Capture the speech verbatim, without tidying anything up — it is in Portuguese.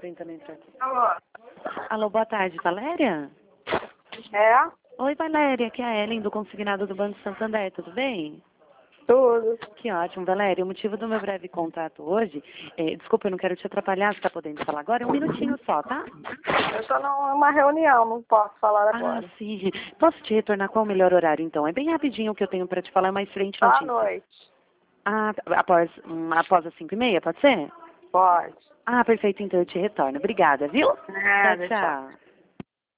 tentando entrar aqui. Alô? Alô, boa tarde, Valéria? É? Oi, Valéria, aqui é a Ellen do Consignado do Banco Santander, tudo bem? Tudo. Que ótimo, Valéria. O motivo do meu breve contato hoje, é, desculpa, eu não quero te atrapalhar, você está podendo falar agora? É um minutinho só, tá? Eu estou numa reunião, não posso falar Ah, agora. sim. Posso te retornar qual o melhor horário, então? É bem rapidinho o que eu tenho para te falar, é uma excelente À notícia. noite. Ah, após, hum, após as cinco e meia, pode ser? Pode. Ah, perfeito, então eu te retorno. Obrigada, viu? Nada, Tchau, tchau. tchau.